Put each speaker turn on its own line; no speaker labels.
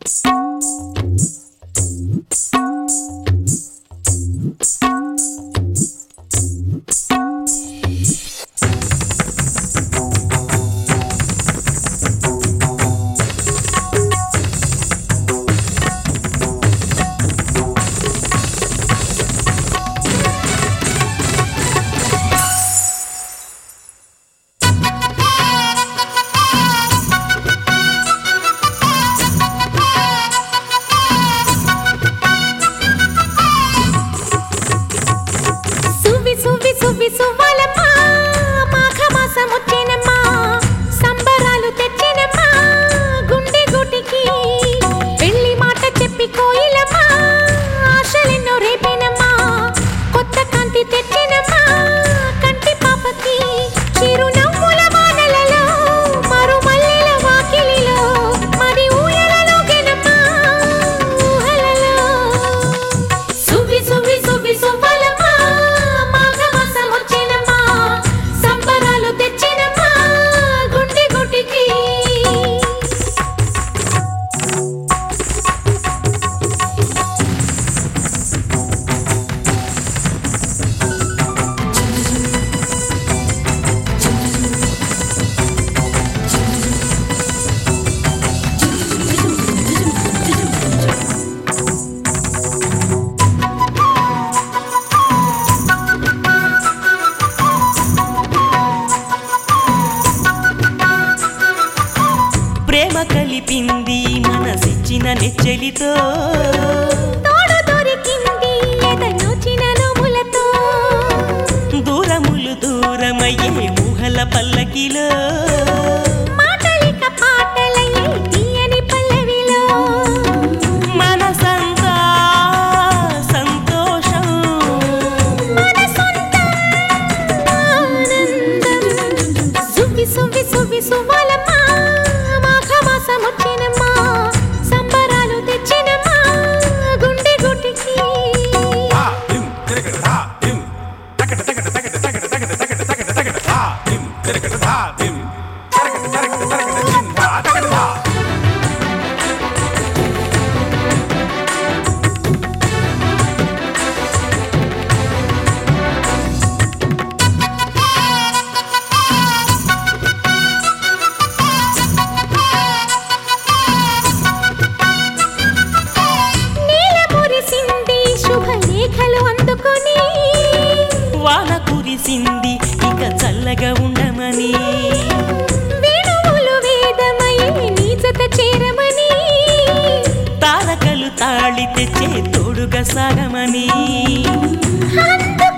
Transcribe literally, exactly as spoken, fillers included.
కలిపింది మనసిచ్చిన నెచ్చెలితో
తోడు దొరికింది ఎదనొచ్చిన నోములతో
దూరములు దూరమయ్యే ఊహల పల్లకిలో
మాటలిక పాటలయ్యే తీయని పల్లవిలో
మనసంతా సంతోషం
మన సొంతం ఆనందం సువి సువి సువి సువలమ్మ మాఘమాసమొచ్చినమ్మా సంబరాలు తెచ్చినమ్మా గుండె గుటికి
వాన కురిసింది ఇక చల్లగా ఉండమని
వేణువులు వేదమయ్యే నీ జత చేరమని
తారకలు తాళి తెచ్చే తోడుగా సాగమని
అందుకు